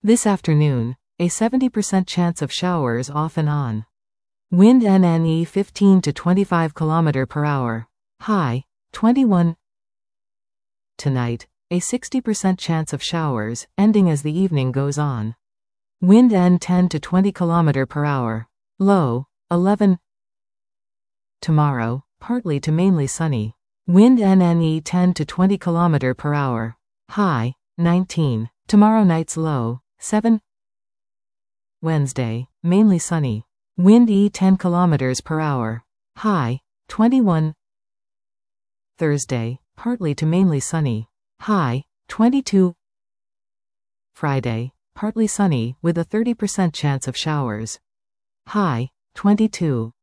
This afternoon, a 70% chance of showers off and on. Wind NNE 15 to 25 km per hour. High, 21. Tonight, a 60% chance of showers, ending as the evening goes on. Wind N 10 to 20 km per hour. Low, 11. Tomorrow, partly to mainly sunny. Wind NNE 10 to 20 km per hour. High, 19. Tomorrow night's low, 7. Wednesday, mainly sunny. Wind E 10 km per hour. High, 21. Thursday, partly to mainly sunny. High, 22. Friday, partly sunny, with a 30% chance of showers. High, 22.